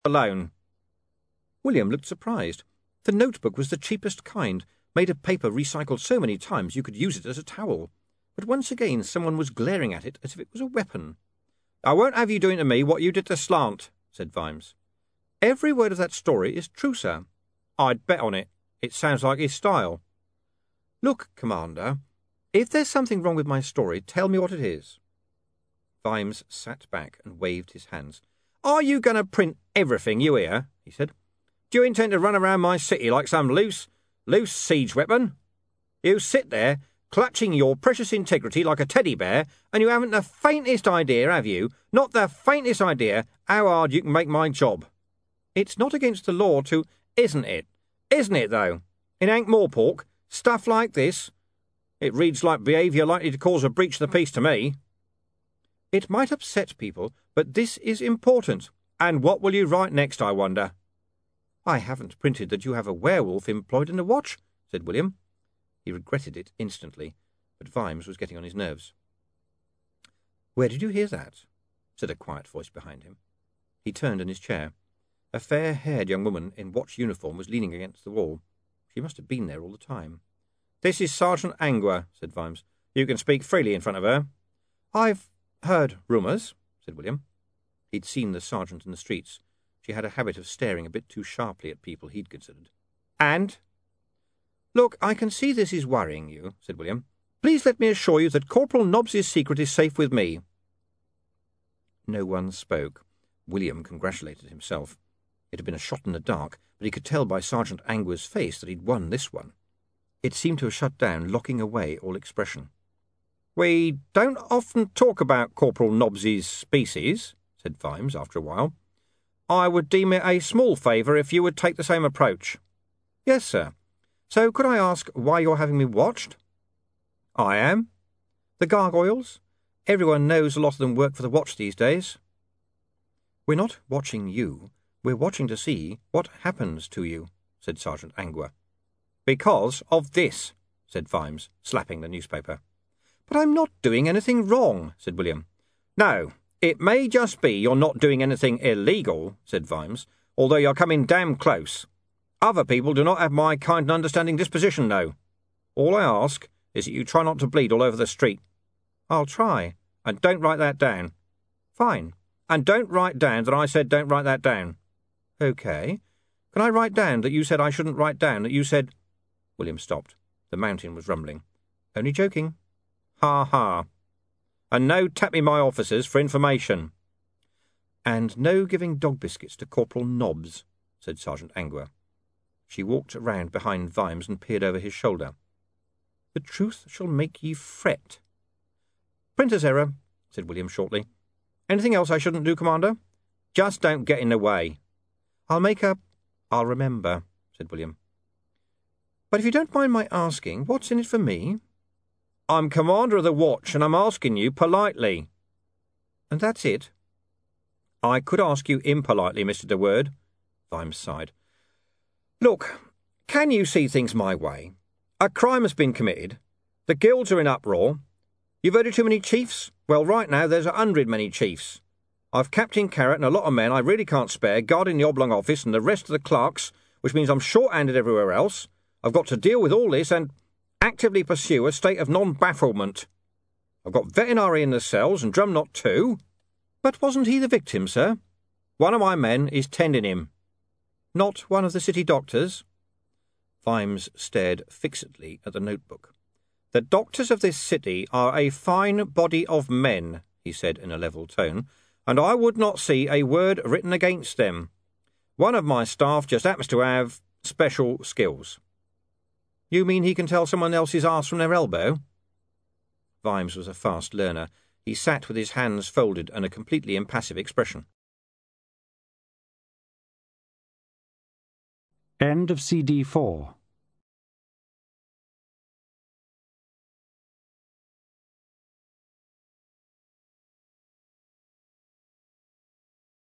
alone." William looked surprised. The notebook was the cheapest kind, made of paper recycled so many times you could use it as a towel. But once again someone was glaring at it as if it was a weapon. "I won't have you doing to me what you did to Slant," said Vimes. "Every word of that story is true, sir." "I'd bet on it. It sounds like his style." "Look, Commander, if there's something wrong with my story, tell me what it is." Vimes sat back and waved his hands. "Are you going to print everything you hear?" he said. "Do you intend to run around my city like some loose siege weapon? You sit there, clutching your precious integrity like a teddy bear, and you haven't the faintest idea, have you? Not the faintest idea how hard you can make my job." "It's not against the law to—" "Isn't it? Isn't it, though? In Ankh-Morpork, stuff like this? It reads like behaviour likely to cause a breach of the peace to me." "It might upset people, but this is important." "And what will you write next, I wonder?" "I haven't printed that you have a werewolf employed in the watch," said William. He regretted it instantly, but Vimes was getting on his nerves. "Where did you hear that?" said a quiet voice behind him. He turned in his chair. A fair-haired young woman in watch uniform was leaning against the wall. She must have been there all the time. "This is Sergeant Angua," said Vimes. "You can speak freely in front of her." "I've heard rumours," said William. He'd seen the sergeant in the streets. She had a habit of staring a bit too sharply at people he'd considered. "And?" "Look, I can see this is worrying you," said William. "Please let me assure you that Corporal Nobbs's secret is safe with me." No one spoke. William congratulated himself. It had been a shot in the dark, but he could tell by Sergeant Angua's face that he'd won this one. It seemed to have shut down, locking away all expression. "We don't often talk about Corporal Nobbs's species," said Vimes after a while. "I would deem it a small favour if you would take the same approach." "Yes, sir. So could I ask why you're having me watched?" "I am." "The gargoyles? Everyone knows a lot of them work for the watch these days." "We're not watching you. We're watching to see what happens to you," said Sergeant Angua. "Because of this," said Vimes, slapping the newspaper. "But I'm not doing anything wrong," said William. "No, it may just be you're not doing anything illegal," said Vimes, "although you're coming damn close. Other people do not have my kind and understanding disposition, though. All I ask is that you try not to bleed all over the street." "I'll try." "And don't write that down." "Fine." "And don't write down that I said don't write that down." "OK. Can I write down that you said I shouldn't write down that you said—" William stopped. The mountain was rumbling. "Only joking." "Ha ha. And no tapping my officers for information." "And no giving dog biscuits to Corporal Nobbs," said Sergeant Angua. She walked round behind Vimes and peered over his shoulder. "The truth shall make ye fret." "Printer's error," said William shortly. "Anything else I shouldn't do, Commander?" "Just don't get in the way." "I'll remember," said William. "But if you don't mind my asking, what's in it for me?" "I'm Commander of the Watch, and I'm asking you politely." "And that's it?" "I could ask you impolitely, Mr. de Worde." Vimes sighed. "Look, can you see things my way? A crime has been committed. The guilds are in uproar. You've heard of too many chiefs? Well, right now there's 100 many chiefs. I've Captain Carrot and a lot of men I really can't spare guarding the Oblong Office and the rest of the clerks, which means I'm short-handed everywhere else. I've got to deal with all this and actively pursue a state of non-bafflement. I've got Vetinari in the cells and Drumknot too." "But wasn't he the victim, sir?" "One of my men is tending him." "Not one of the city doctors?" Vimes stared fixedly at the notebook. "The doctors of this city are a fine body of men," he said in a level tone, "and I would not see a word written against them. One of my staff just happens to have special skills." "You mean he can tell someone else's arse from their elbow?" Vimes was a fast learner. He sat with his hands folded and a completely impassive expression. End of CD 4